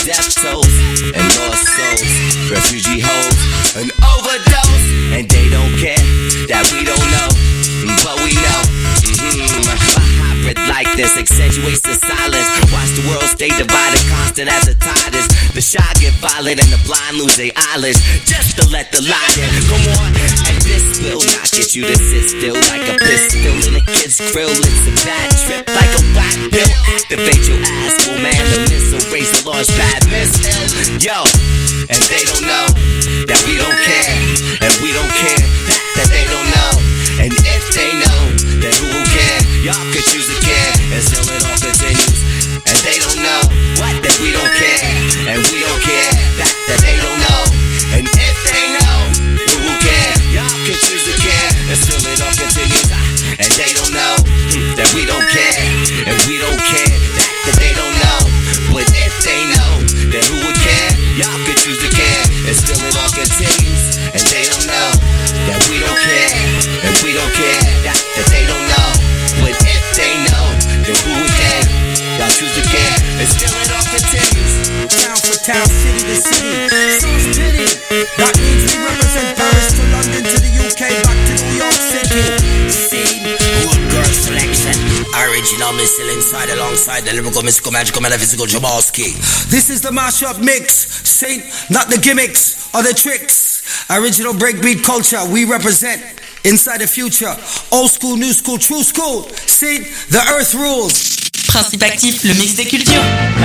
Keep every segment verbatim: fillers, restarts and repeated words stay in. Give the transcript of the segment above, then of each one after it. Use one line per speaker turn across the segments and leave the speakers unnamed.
death tolls and lost souls, refugee hoes, an overdose, and they don't care that we don't know, but we know. Mm-hmm. A hybrid like this accentuates the silence. Watch the world stay divided, constant as a tide is. The shy get violent and the blind lose their eyelids, just to let the light in. Come on, and this will not get you to sit still like a pistol in a kid's grill. It's a bad trip like a whack pill. Activate your ass, oh man, the missile raise the launch pad missile. Yo, and they don't know that we don't care, and we don't care that, that they don't know. And if they know, then who will care? Y'all could choose to care, and still it all continues. And they don't know what, that we don't care, and we don't care that, that they don't know. And if they know, who will care? Y'all could choose to care, and still it all continues. And they don't know that we don't care, and we don't care that, that they don't know. But if they know, then who would care? Y'all could choose to care, and still it all continues. And they don't know that we don't care, and we don't care that, that they don't know. But if they know, then who would care? Y'all choose to care, and still it all continues.
Town for town, city to city, so's pity. That means we represent Paris to London to the U K, back to New York City.
See, good girl selection. Original missile inside alongside the lyrical, mystical, magical, metaphysical Jamalski.
This is the mashup mix, Saint, not the gimmicks or the tricks. Original breakbeat culture, we represent inside the future. Old school, new school, true school. Saint, the earth rules.
Principe actif, le mix des cultures.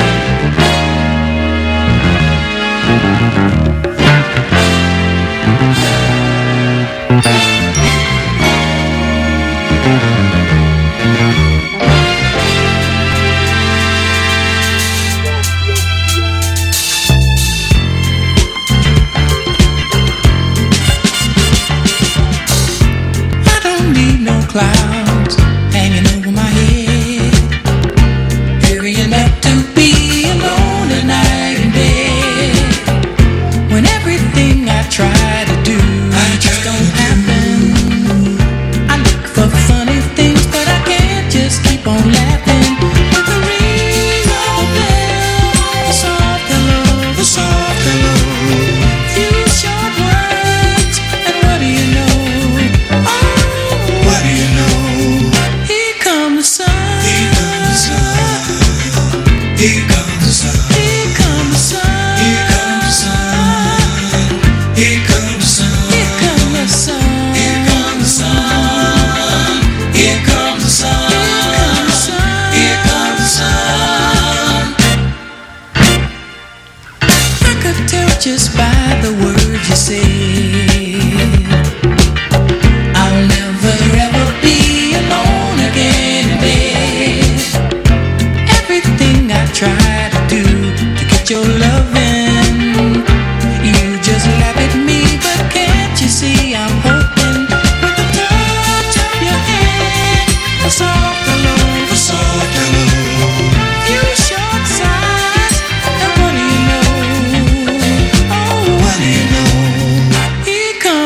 I don't need no clouds hanging over my head, hurrying up to be alone at night in bed. When everything I try to do, I just don't happen. I look for funny things, but I can't just keep on laughing. With the ring of a bell, the soft hello, the soft hello, few short words, and what do you know? Oh, what do you know? Here comes the sun. Here comes the sun. Here comes the sun. Here comes the sun. Here comes the sun. Here comes the sun. Here comes the sun. Here comes the sun. Here comes the sun. I could tell just by the words you said, I'll never ever be alone again in bed. Everything I try to do to get your loving, you just laugh at me, but can't you see I'm hoping with the touch of your hand, the soft hello, the soft hello, few short sighs, and what do you know? Oh, what do you know? Here comes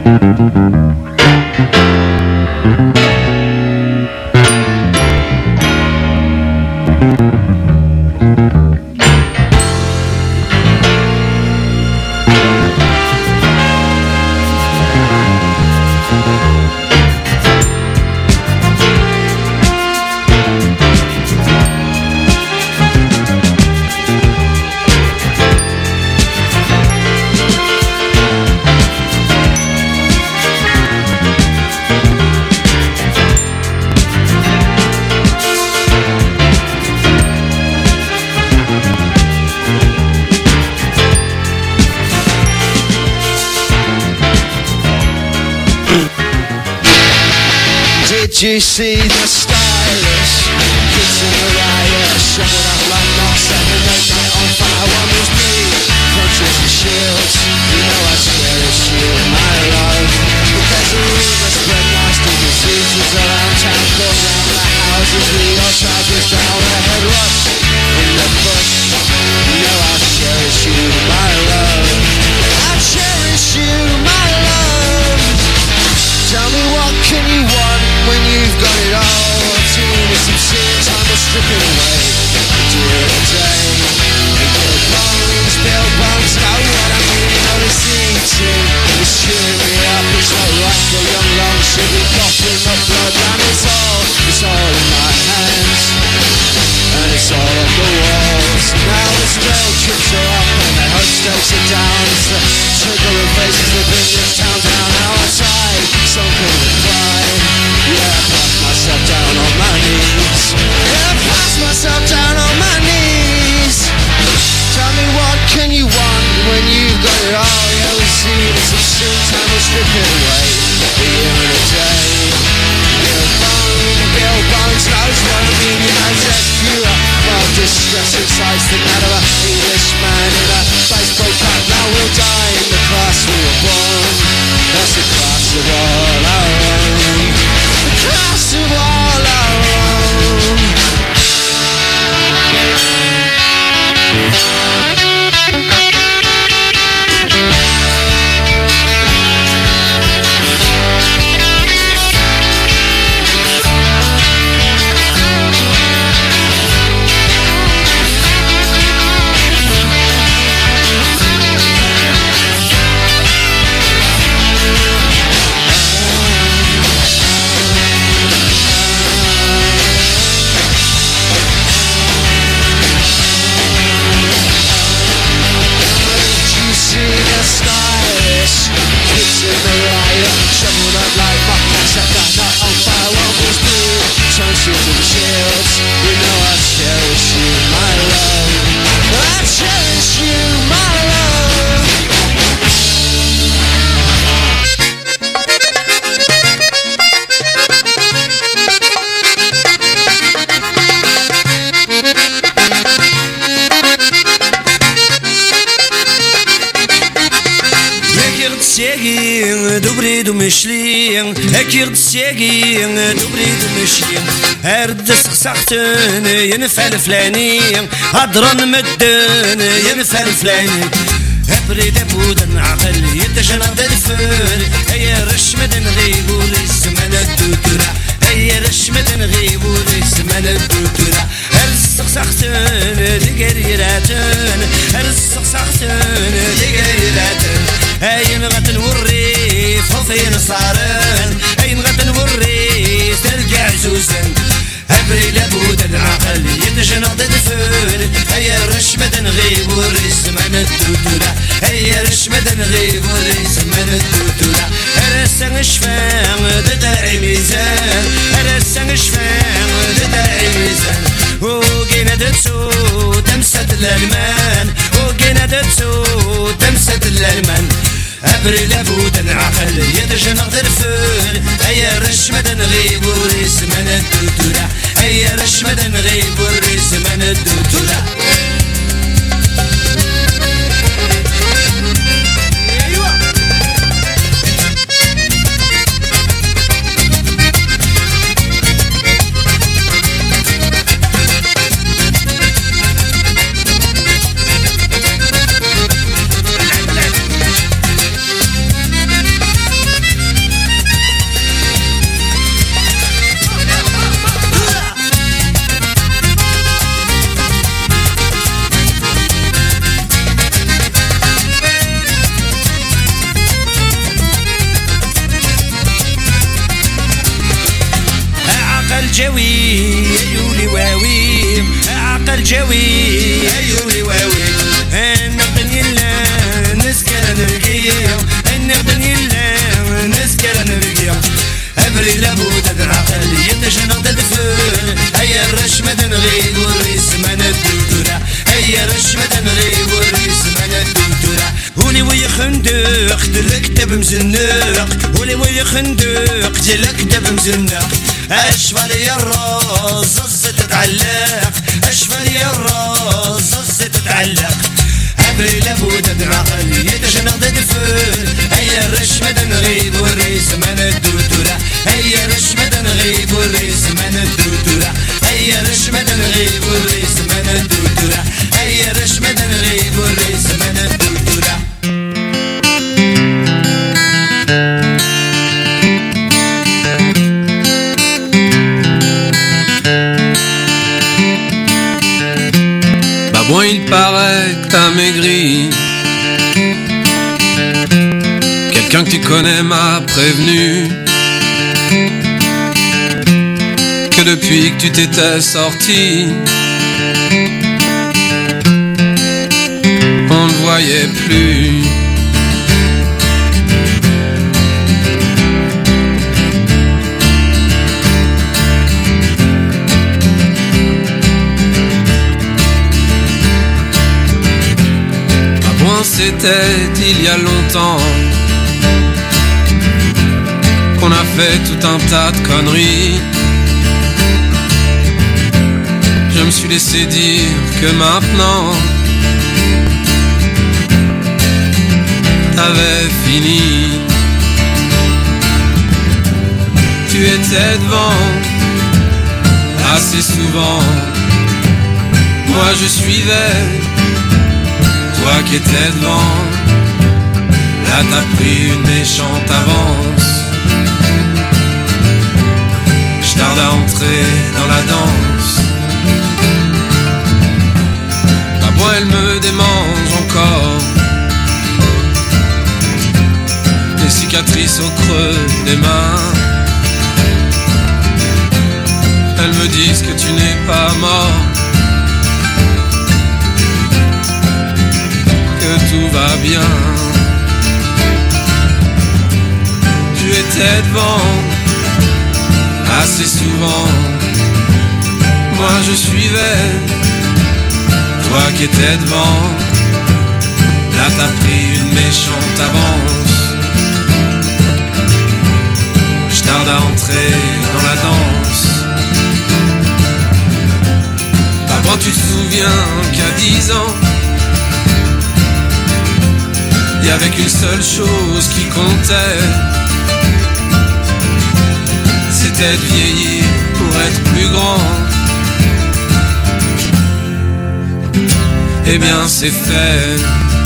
Did you see the stylish kids in the riot, shoveled up like moss and the night on fire? One was me, punches and shields. You know I cherish you, my love. But there's a rumor spread nasty diseases around town, going round the houses with your trousers down, a head rush in the bush. You know I cherish you, my love. I cherish you, my love. Tell me what can you want when you've got it all? Too many some sin, time will strip it away. Do it a day. Build bones, build bones, know what I mean? All this eating, it's cheering me up. It's not right for young long, should be coughing up blood. And it's all, it's all in my hands, and it's all on the walls. Now the spell trips are up and the hostels are down. It's the trigger of faces that bring this town down. Now I tried, something to cry. Yeah, I passed myself down on my knees. Yeah, I passed myself down on my knees. Tell me what can you want when you've got it all? Yeah, we see this as soon time will strip it away. A year and a day. Bill Bone, Bill Bones knows what I mean. You know just pure. Well, distress inside the man of a Englishman in a baseball cap. Now we'll die in the class we were born. That's the class of all our own. The class of all our own.
Dobry do myśli, ekir tsegi, dobry do myśli. Erdis sachtun, yen fel flani, hadran medden, yen fel flani. Ebri de buden aql, yetjana delfur, ay rshmeden غيبور الزمن الدكرة, ay rshmeden غيبور الزمن الدكرة. Erdis sachtun, digeratun, erdis sachtun, digeratun. أين غد نوريس فين صارن أين غد نوريس ترجع زوزن أبري لابد العقل يتجنق دفن هيا رشمة نغيب وريس من الدودولة هيا رشمة نغيب وريس من الدودولة أرسن شفان ددعي ميزان أرسن شفان ددعي ميزان وقينا دتسو تمسد الألمان وقينا دتسو تمسد الألمان أبري لابد العقل يتجنق درفن أيا رشمة نغيب وريس من الدودولة أيا رشمة نغيب وريس من الدودولة
جاوي أيولي واوي نقدر يلا نسكر نرقيهم نقدر يلا نسكر نرقيهم أبري لابد العقل يتجنى الدفر هيا الرش مدن غيب والريس من الدكتورة هيا الرش مدن غيب والريس من الدكتورة هوني ويا خندق دلك دب مزنق هوني ويا خندق دلك دب مزنق أشفى لي الراس زز تتعلق أشفى لي الراس زز تتعلق أبري لابد العقل يتجنى الدفر هيا الرش مدن غيب والريس من الدكتورة هيا الرش مدن غيب والريس من الدكتورة هيا الرش مدن غيب والريس من الدكتورة هيا الرش مدن غيب والريس من الدكتورة
Bon, il paraît que t'as maigri. Quelqu'un que tu connais m'a prévenu que depuis que tu t'étais sorti, on ne voyait plus. C'était il y a longtemps qu'on a fait tout un tas de conneries. Je me suis laissé dire que maintenant t'avais fini. Tu étais devant assez souvent, moi je suivais. Toi qui étais devant, là t'as pris une méchante avance. Je tarde à entrer dans la danse. Ta voix elle me démange encore. Les cicatrices au creux des mains, elles me disent que tu n'es pas mort, que tout va bien. Tu étais devant assez souvent, moi je suivais. Toi qui étais devant, là t'as pris une méchante avance. Je tarde à entrer dans la danse. D'abord tu te souviens qu'à dix ans il y avait qu'une seule chose qui comptait, c'était de vieillir pour être plus grand. Eh bien c'est fait.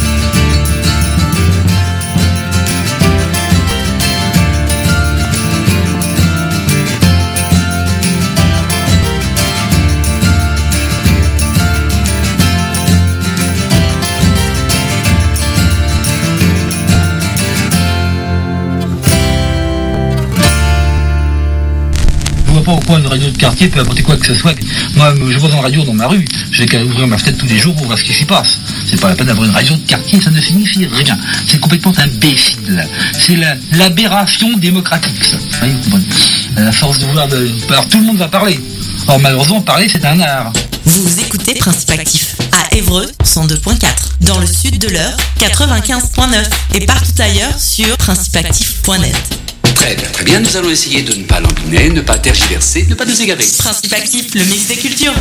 Pas pourquoi une radio de quartier peut apporter quoi que ce soit. Moi, je vois une radio dans ma rue, j'ai qu'à ouvrir ma fenêtre tous les jours pour voir ce qui s'y passe. C'est pas la peine d'avoir une radio de quartier, ça ne signifie rien. C'est complètement imbécile. C'est la, l'aberration démocratique, ça. Oui, bon. À la force de vouloir... De... Alors tout le monde va parler. Or malheureusement, parler, c'est un art.
Vous écoutez Principe Actif à Évreux cent deux point quatre, dans le sud de l'Eure quatre-vingt-quinze point neuf et partout ailleurs sur principe actif point net.
Très bien, très bien, nous allons essayer de ne pas l'embiner, ne pas tergiverser, ne pas nous égarer.
Principe Actif, le mix des cultures.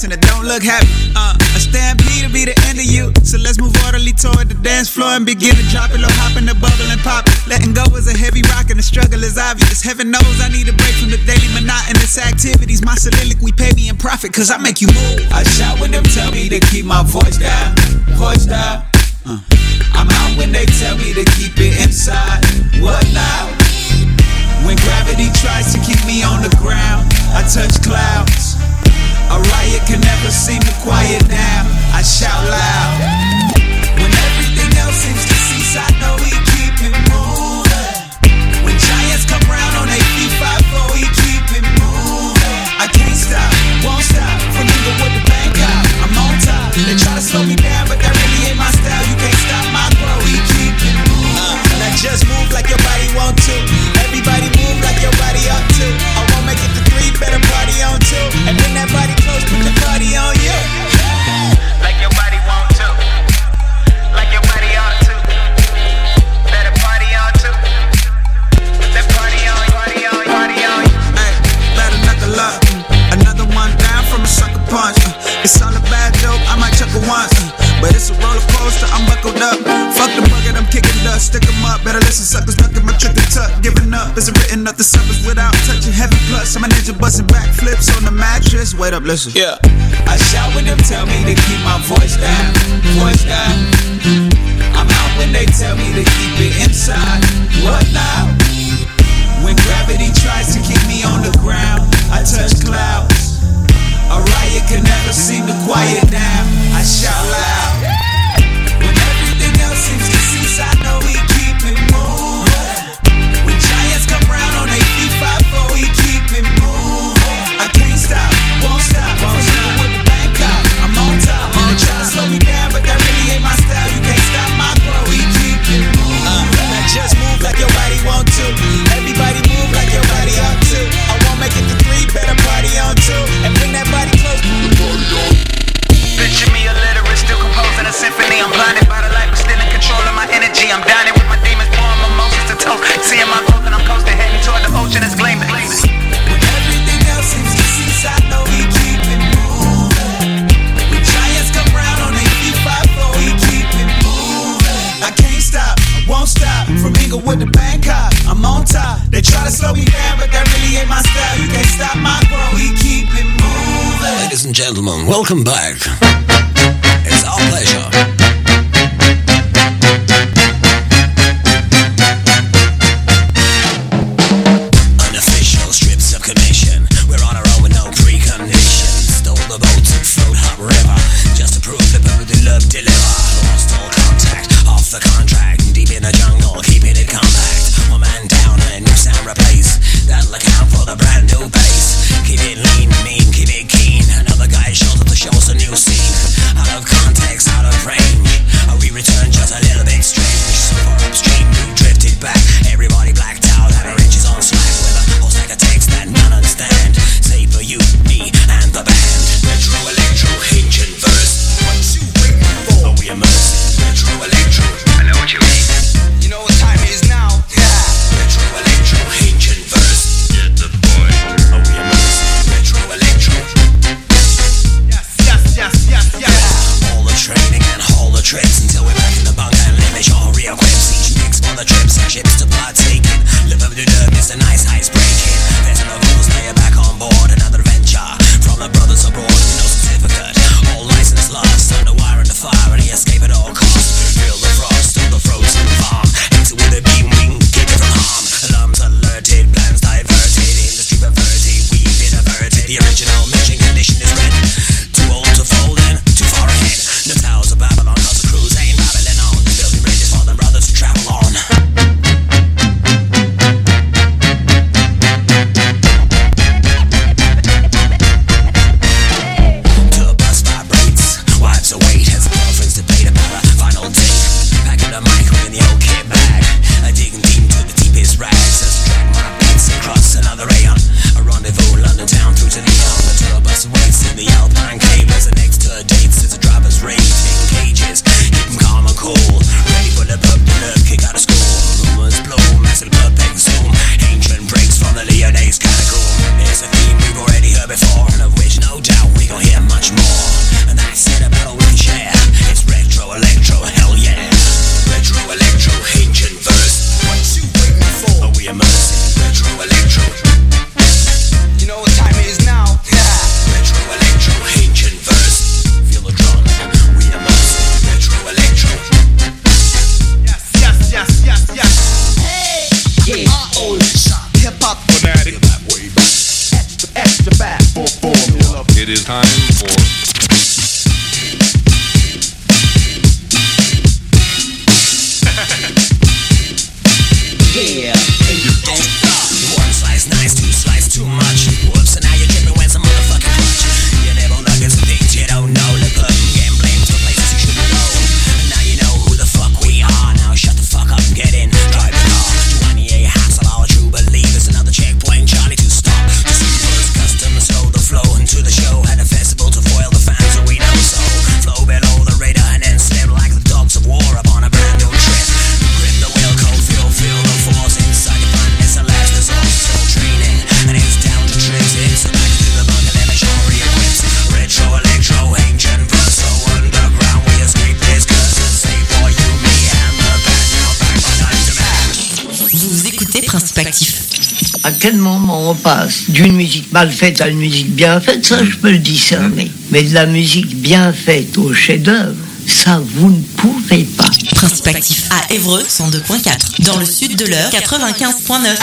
and it don't look happy. Uh, a stampede to be the end of you. So let's move orderly toward the dance floor and begin to drop it low, hop in the bubble and pop it. Letting go is a heavy rock and the struggle is obvious. Heaven knows I need a break from the daily monotonous activities. My soliloquy pay me in profit cause I make you move. I shout when them tell me to keep my voice down, voice down. Uh. I'm out when they tell me to keep it inside. What now? When gravity tries to keep me on the ground, I touch clouds. A riot can never seem to quiet down. I shout loud. When everything else seems to cease, I know we keep it moving. When giants come round on their feet, five four, we keep it moving. I can't stop, won't stop. From Inglewood to Bangkok, I'm on top. They try to slow me down, but that really ain't my style. You can't stop my grow, we keep it moving. Uh, now just move like your body want to. Everybody move like your body ought to. I won't make it to three, better party on two. And when that body close, put the party on you. Like your body want to. Like your body ought to. Better party on two. Put that party on, party on, party on. Hey, better knuckle up. Another one down from a sucker punch. It's all a bad joke, I might chuckle once. But it's a roller coaster, I'm buckled up. Fuck the bucket, I'm kicking dust. Stick 'em up, better listen, suckers. Ducking my trick and tuck. Giving up, is it written up the suckers without touching heavy plus? I'm a ninja busting backflips on the mattress. Wait up, listen. Yeah. I shout when them tell me to keep my voice down, voice down. I'm out when they tell me to keep it inside. What now? When gravity tries to keep me on the ground, I touch clouds. A riot can never seem to quiet down. I shout loud. When everything else seems to cease, I know we keep it moving. When giants come round on their feet, five four, we keep it moving. I can't stop, won't stop. From Inglewood to Bangkok, I'm on top. They try to slow me down, but that really ain't my style. You can't stop my grow, we keep it moving. Uh, now just move like your body want to. Everybody move like your body ought to. I won't make it to three, better party on two. And bring that body close to the party on. Picture me illiterate, still composing a symphony. I'm blinded by the light, but still in control of my energy. I'm dining with my demons, pouring mimosas to toast. Seeing my growth and I'm coasting, heading toward the ocean that's gleaming. When everything else seems to cease, I know we keep it moving. When giants come round on their feet, five four, we keep it moving. I can't stop, I won't stop. From Inglewood to Bangkok, I'm on top. They try to slow me down, but that really ain't my style. You can't stop my grow, we keep it moving.
Ladies and gentlemen, welcome back. It's our pleasure. Unofficial strips of commission. We're on our own with no preconditions. Stole the boat to float up river just to prove the the love deliver. Lost all contact, off the contract. Deep in the jungle, keeping it compact. One man down and new sound replaced. That'll account for the brand new bass. Keep it lean, mean, keep it keen. Another guy shows up to show us a new scene. Out of context, out of range. We return just a little bit strange. So far upstream, we drifted back. Everybody blacked out, had our inches on slack. With a whole stack of text that none understand. Say for you, me, and the band. Retro, electro, hinge and verse. What you waiting for? We immerse. Retro, electro. I know what you mean. You know what time it is now? Yeah. Retro, electro, hinge and verse. Get the point. Oh, we immerse. Retro, electro.
Yes, yes, yes, yes, yes.
All the training and all the tricks until we're back in the bunker and limit all real quips. Each mix for the trips and ships to partaking. Live up to the it's a nice ice breaking. Veteran of rules, now you're back on board. Another adventure from the brothers abroad. No certificate, all license lost. Under wire and the fire and he escape at all costs. Feel the frost on the frozen farm. Exit with a beam wing, keep it from harm. Alarms alerted, plans diverted. Industry perverted, we've been averted. The original mission condition is red. Too old to fold in, too far ahead. The towers of Babylon, cause the cruise ain't Babylon on. Building bridges for the brothers to travel on. To a bus vibrates, wives await as girlfriends debate about a final date. Packing the mic in the old kit bag. I digging deep to the deepest rags. As I drag my beats across another aeon. A rendezvous, London town through to Leon. The tour bus waits in the Alpine cables. And next to her dates is a driver's rate in cages. Keep them calm and cool. Ready for the pub to love, kick out of school. Rumors blow, massive pub exhume. Ancient breaks from the Leonese catacomb. It's a theme we've already heard before, and of which no doubt we gon' hear much more.
it is time for...
Yeah, and you don't stop. One slice nice, two slice too much. Whoops, so now you're tripping when some motherfucking clutch. You never nuggets and things you don't know. The putting game blame to places you shouldn't go. And now you know who the fuck we are. Now shut the fuck up and get in. Drive the car. twenty-eight hassle, our true believers. Another checkpoint, Charlie to stop. The simplest customs slow the flow into the show. Had a festival to foil the fans who we know so. Flow below the radar and then slip like the dogs of war upon a brand new trip. Grip the wheel, cold feel, feel the force inside your plan. It's a last resort, still training. And it's down to tricks. It's a back to the bunker, let me show your whips. Retro, electro, ancient, verso, underground. We escape this curse. Save for you, me, and the band. Now back on time to back.
Vous écoutez Principe Actif.
À quel moment on passe d'une musique mal faite à une musique bien faite, ça je peux le discerner. Mais de la musique bien faite au chef-d'œuvre, ça vous ne pouvez pas.
Principe Actif à Évreux cent deux point quatre. Dans le sud de l'Eure quatre-vingt-quinze point neuf.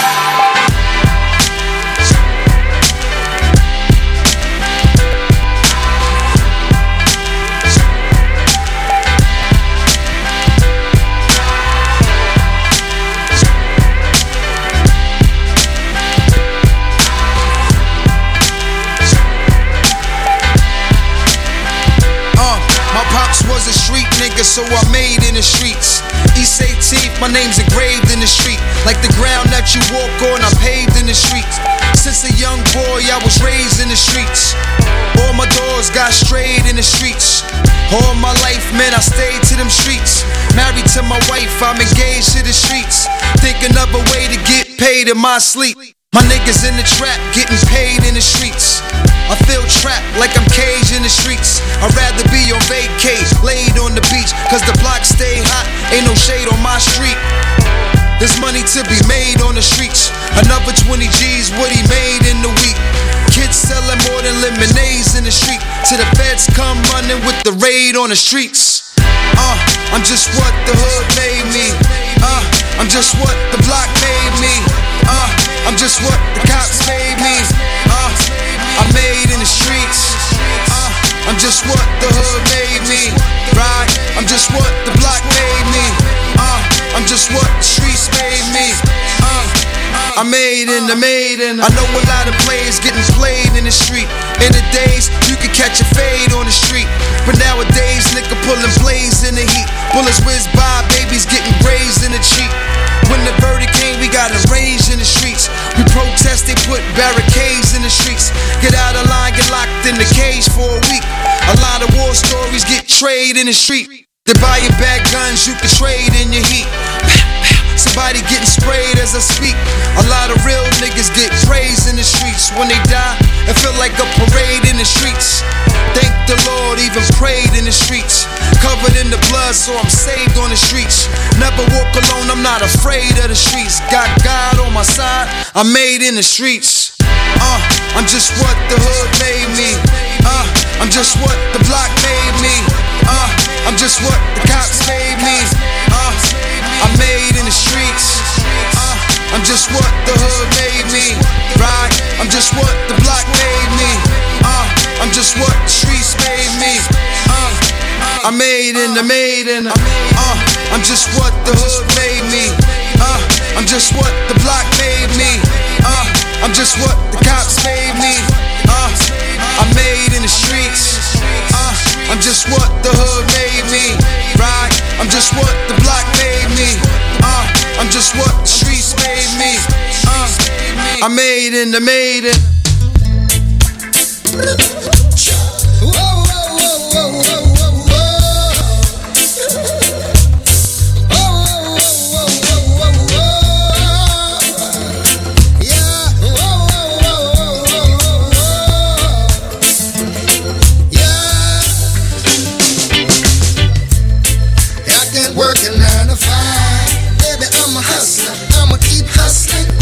Was a street nigga, so I made in the streets. East eighteenth, my name's engraved in the street. Like the ground that you walk on, I paved in the streets. Since a young boy, I was raised in the streets. All my doors got straight in the streets. All my life, man, I stayed to them streets. Married to my wife, I'm engaged to the streets. Thinking of a way to get paid in my sleep. My niggas in the trap, getting paid in the streets. I feel trapped like I'm caged in the streets. I'd rather be on vacay, laid on the beach. Cause the block stay hot, ain't no shade on my street. There's money to be made on the streets. Another twenty G's, what he made in the week. Kids selling more than lemonades in the street. Till the feds come running with the raid on the streets. Uh, I'm just what the hood made me. Uh, I'm just what the block made me. Uh, I'm just what the cops made me. Uh, I made in the streets. Uh, I'm just what the hood made me. Right? I'm just what the block made me. Uh, I'm just what the streets made me. Uh, I made in the made in. I know a lot of players getting played in the street. In the days, you could catch a fade on the street. But nowadays, nigga pulling blades in the heat. Bullets whiz by, babies getting grazed in the cheek. When the verdict came, we got enraged in the streets. We protest, they put barricades in the streets. Get out of line, get locked in the cage for a week. A lot of war stories get trade in the street. They buy your bad guns, you can trade in your heat. Somebody getting sprayed as I speak. A lot of real niggas get praised in the streets. When they die, it feel like a parade in the streets. Thank the Lord, even prayed in the streets. Covered in the blood, so I'm saved on the streets. Never walk alone, I'm not afraid of the streets. Got God on my side, I'm made in the streets. Uh, I'm just what the hood made me. Uh, I'm just what the block made me. Uh, I'm just what the cops made me. Uh, I'm made in the streets. Uh, I'm just what the hood made me. Right? I'm just what the block made me. Uh, I'm just what the streets made me. Uh, I made in the made in. Uh, I'm just what the hood made me. Uh, I'm just what the block made me. Uh, I'm just what the cops made me. Uh, I made in the streets. Uh, I'm just what the hood made me. Right? I'm just what the block made me. Uh, I'm just what the streets made me. Uh, I made in the made in.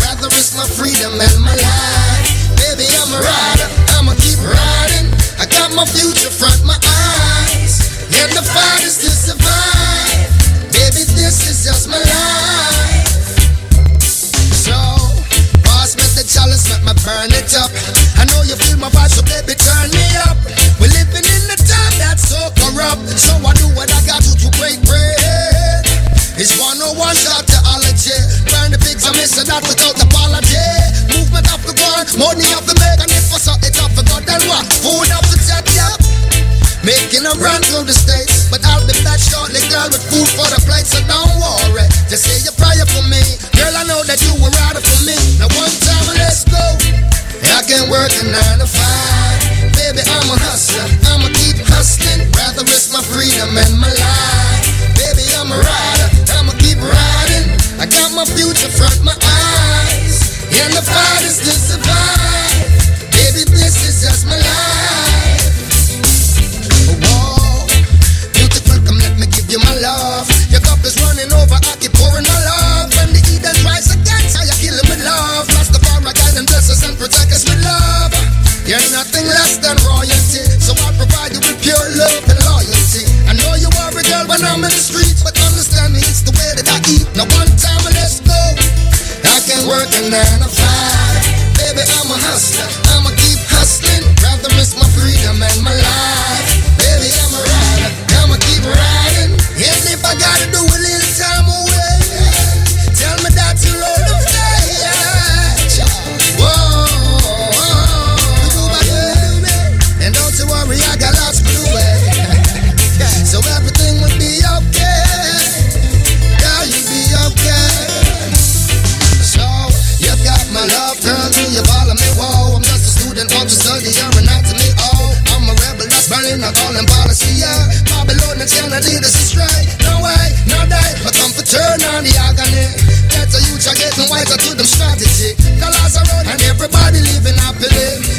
Freedom and my life, baby, I'm a rider. I'ma keep riding. I got
that without apology. Movement of the one, money of the make, and if I saw it up for God, then what? Food up the chat, yeah. Making a run through the States, but I'll be back shortly, girl, with food for the plate, so don't worry. Just say your prayer for me, girl, I know that you were rather for me. Now one time, let's go. I can work a nine to five, baby, I'm a hustler, I'ma keep hustling, rather risk my freedom and my life. Baby, I'm a rider, I'ma keep riding, I got my future front my eyes, and the fight is to survive. Baby, this is just my life. Whoa, beautiful, come let me give you my love. Your cup is running over, I keep pouring my love. When the Eden rise against, how you kill it with love. Lost the fire, guide and bless us and protect us with love. You're nothing less than royalty, so I provide you with pure love and loyalty. I know you are a girl when I'm in the streets, but understand me, it's the way that I eat. Now one time, let's go. I can work a nine to five, baby, I'm a hustler, I'ma keep hustling, rather risk my freedom and my life. Baby, I'm a rider, I'ma keep riding, and if I gotta do a little time away, tell me that you'll hold the fire. Whoa, and don't you worry, I got lots to do it, so everything will be okay, girl, you'll be okay. So, you got my love, girl, do you follow me? Whoa, I'm just a student, want to study your anatomy. Oh, I'm a rebel that's burning, not all in policy, yeah. Babylon and Kennedy, this is straight. No way, no day, but come for turn on the agony. Get the youth are getting whiter to them strategy. The laws are running, and everybody living happily.